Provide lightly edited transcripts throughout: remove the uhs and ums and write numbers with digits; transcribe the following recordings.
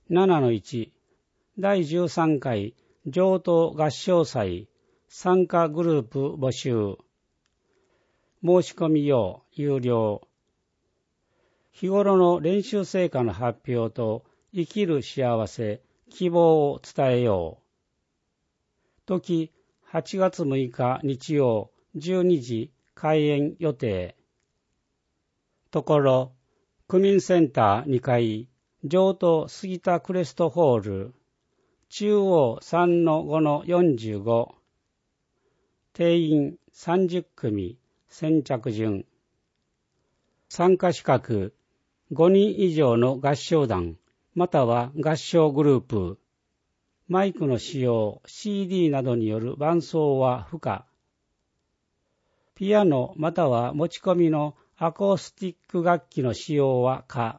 7-1 第13回上等合唱祭参加グループ募集。申し込み用有料。日頃の練習成果の発表と生きる幸せ、希望を伝えよう。時8月6日日曜12時開演予定。ところ、区民センター2階、上等杉田クレストホール、中央 3-5-45、定員30組、先着順。参加資格、5人以上の合唱団、または合唱グループ。マイクの使用、CD などによる伴奏は不可。ピアノまたは持ち込みのアコースティック楽器の使用は可。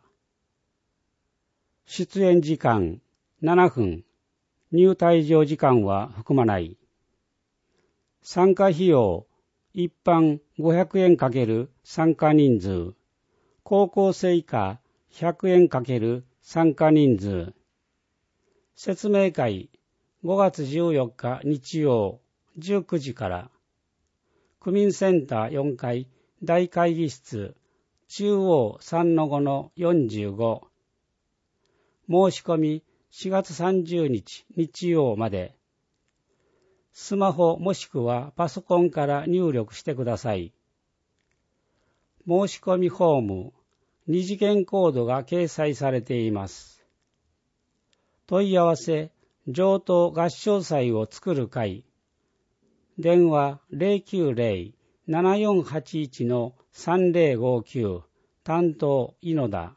出演時間7分。入退場時間は含まない。参加費用、一般500円×参加人数。高校生以下100円×参加人数。説明会5月14日日曜19時から。区民センター4階大会議室中央 3-5-45。申し込み4月30日日曜まで。スマホもしくはパソコンから入力してください。申し込みフォーム、二次元コードが掲載されています。問い合わせ、上等合唱祭を作る会。電話090-7481-3059担当井野田。